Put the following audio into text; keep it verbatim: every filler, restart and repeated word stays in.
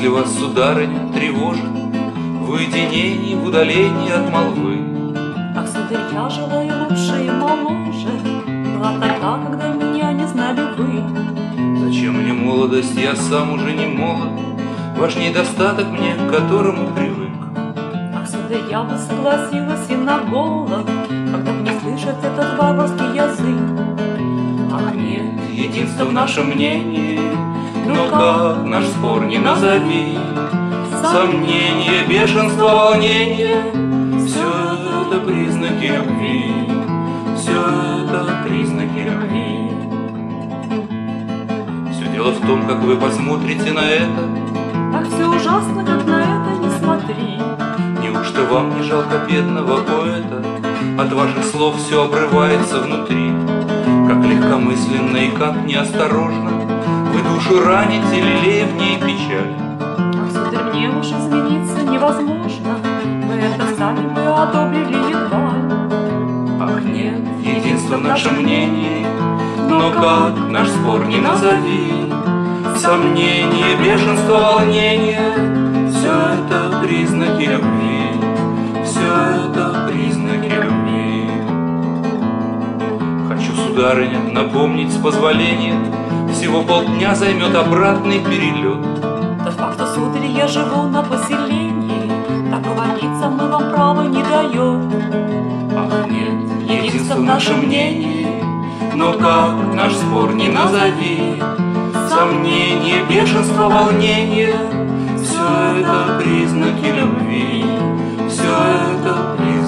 Если вас, сударыня, тревожит в уединении, в удалении от молвы, ах, сударь, я желаю лучше и моложе была тогда, когда меня не знали вы. Зачем мне молодость, я сам уже не молод, ваш недостаток мне, к которому привык. Ах, сударь, я бы согласилась и на голод, когда б не слышать этот варварский язык. Ах, нет, единство в нашем мнении, но как наш спор не назови, сомнение, бешенство, волнение, все это признаки любви, все это признаки любви. Все дело в том, как вы посмотрите на это. Ах, все ужасно, как на это не смотри. Неужто вам не жалко бедного поэта? От ваших слов все обрывается внутри. Как легкомысленно и как неосторожно вы душу раните, лелея в ней печаль. Ах, сударь, мне уж измениться невозможно, вы это сами бы одобрили едва. Ах, нет, единство в нашем мнении, но как наш спор не назови, сомнение, бешенство, волнение, все это признаки любви, все это признаки любви. Хочу, сударыня, напомнить с позволения, всего полдня займет обратный перелет. Да факт, сударь, я живу на поселении, так говорится, мы вам права не даем. Ах, нет, единство в нашем мнении, но как наш спор не назови, сомнение, бешенство, волнение, все это признаки любви, все это признаки